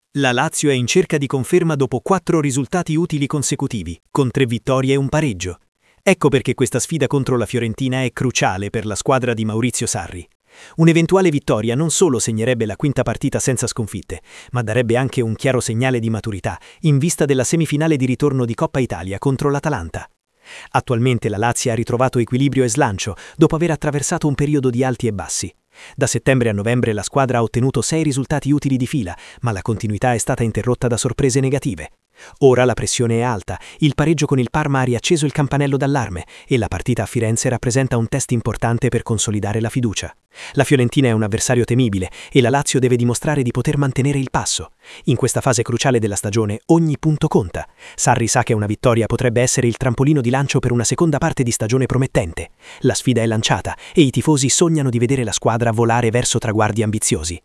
La Lazio è in cerca di conferma dopo 4 risultati utili consecutivi, con 3 vittorie e un pareggio. Ecco perché questa sfida contro la Fiorentina è cruciale per la squadra di Maurizio Sarri. Un'eventuale vittoria non solo segnerebbe la quinta partita senza sconfitte, ma darebbe anche un chiaro segnale di maturità in vista della semifinale di ritorno di Coppa Italia contro l'Atalanta. Attualmente la Lazio ha ritrovato equilibrio e slancio dopo aver attraversato un periodo di alti e bassi. Da settembre a novembre la squadra ha ottenuto 6 risultati utili di fila, ma la continuità è stata interrotta da sorprese negative. Ora la pressione è alta, il pareggio con il Parma ha riacceso il campanello d'allarme e la partita a Firenze rappresenta un test importante per consolidare la fiducia. La Fiorentina è un avversario temibile e la Lazio deve dimostrare di poter mantenere il passo. In questa fase cruciale della stagione ogni punto conta. Sarri sa che una vittoria potrebbe essere il trampolino di lancio per una seconda parte di stagione promettente. La sfida è lanciata e i tifosi sognano di vedere la squadra volare verso traguardi ambiziosi.